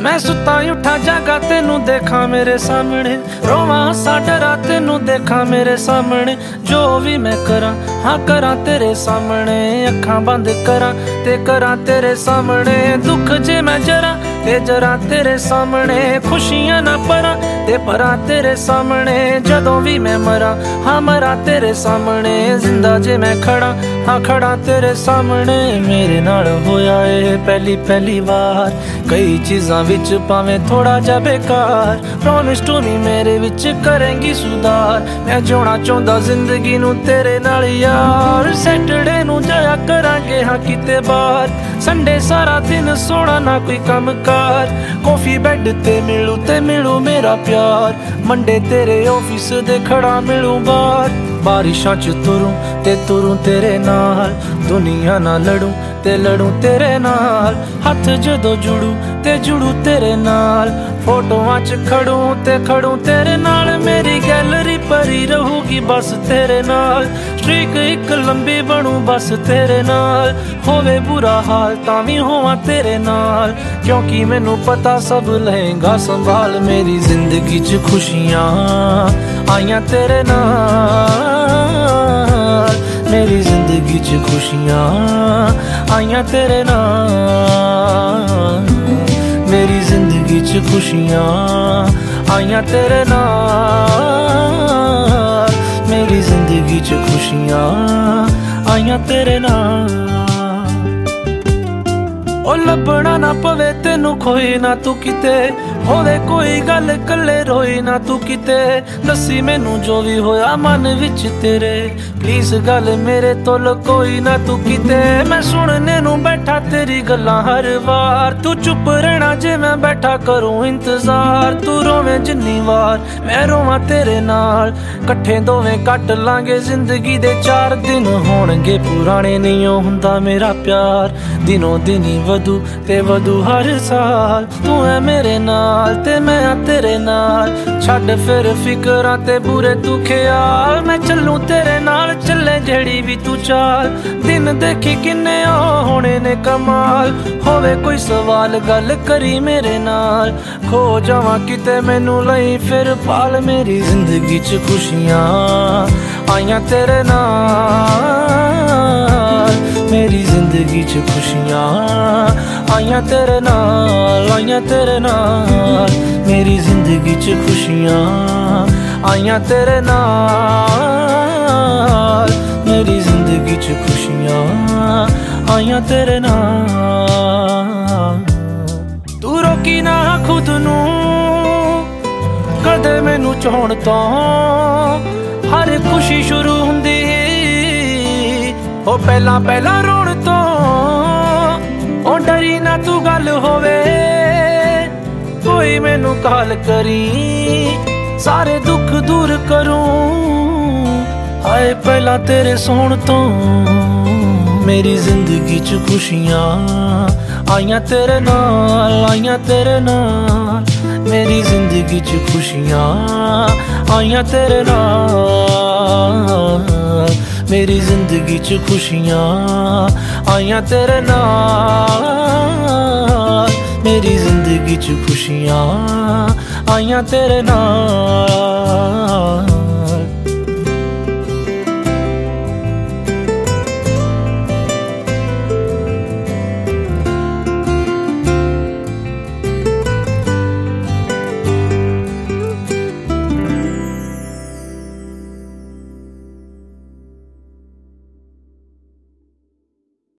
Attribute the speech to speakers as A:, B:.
A: मैं सुता उठा जागा तेनू देखा मेरे सामने, रोवा सा डरा तेनू देखा मेरे सामने। जो भी मैं करा हाँ करा तेरे सामने, अखां बंद करा ते करा तेरे सामने। दुख जे मैं जरा ते जरा तेरे सामने, खुशियां ना परा ते परा तेरे सामने। जदों भी मैं मरा हाँ मरा तेरे सामने, जिंदा जे मैं खड़ा हाँ खड़ा तेरे सामने। मेरे नाल होया ए पहली पहली बार, कई चीज़ां विच भावें थोड़ा जा बेकार। प्रॉमिस टू मी मेरे विच करेंगी सुधार, मैं जिउणा चाहुंदा जिंदगी नूं तेरे नाल यार। सैटरडे नूं जाया करांगे हाँ किते बाहर, संडे सारा दिन सोना ना कोई कम कार। कॉफी बेड ते मिलू मेरा प्यार, मंडे तेरे ऑफिस दे खड़ा मिलू बाहर। बारिशां च तुरूं तेरे नाल, दुनिया ना लड़ूं ते लड़ूं तेरे नाल। हथ जदों जुड़ू ते जुड़ू तेरे नाल, फोटोआं च खड़ूं तेरे नाल। मेरी गैलरी भरी रहूगी बस तेरे नाल, स्ट्रीक एक लंबी बनू बस तेरे नाल। होवे बुरा हाल तां वी होवां तेरे नाल, क्योंकि मैनू पता सब लहेगा संभाल। मेरी जिंदगी च खुशियां आईयां तेरे नाल, मेरी जिंदगी च खुशियां आईयां तेरे नाल। मेरी जिंदगी च खुशियां आईयां तेरे नाल, मेरी जिंदगी च खुशियां आईयां तेरे नाल। ओ लभना ना पवे तेनू खोई ना तू किते, होवे कोई गल कल्ले रोई ना तू किते। दसी मैनू जो भी होया मन विच तेरे, प्लीज गल मेरे तो लकोई ना तू किते। मैं सुनने नू बैठा तेरी गल्लां हर वार, तू चुप रहना जे मैं बैठा करूं इंतजार। तू रोवे जिन्नी वार मैं रोवां तेरे नाल, कट्ठे दोवें कट लांगे जिंदगी दे 4 दिन होणगे पुराने। नहीं हुंदा मेरा प्यार दिनों दिन ही वधू ते वधू हर साल। तू है मेरे नाल ते मैं तेरे नाल, छड्ड फिर फिकरां ते बुरे तू ख्याल। मैं चलूं तेरे नाल चले जेड़ी भी तू चाल, दिन देखी किन्ने होने ने कमाल। होवे कोई सवाल गल करी मेरे नाल, खो जावां किते मैनू लई फिर पाल। मेरी जिंदगी च खुशियां आईयां तेरे नाल, मेरी जिंदगी च खुशियां आईयां तेरे नाल, आईयां तेरे नाल। मेरी जिंदगी च खुशियां आईयां तेरे नाल, मेरी जिंदगी च खुशियां आईयां तेरे नाल। तू रोकी ना खुद नू कदे मैनू चाहण तो, हर खुशी शुरू हुंदी ओ पहला रोण तो। ओ डरी ना तू गल होवे कोई मैनू काल करी, सारे दुख दूर करूं हाय पहला तेरे सोण तो। मेरी जिंदगी च खुशियां आईयां तेरे नाल, आईयां तेरे नाल। मेरी जिंदगी च खुशियां आईयां तेरे नाल, मेरी जिंदगी च खुशियां आईयां तेरे नाल। मेरी जिंदगी च खुशियां आईयां तेरे नाल।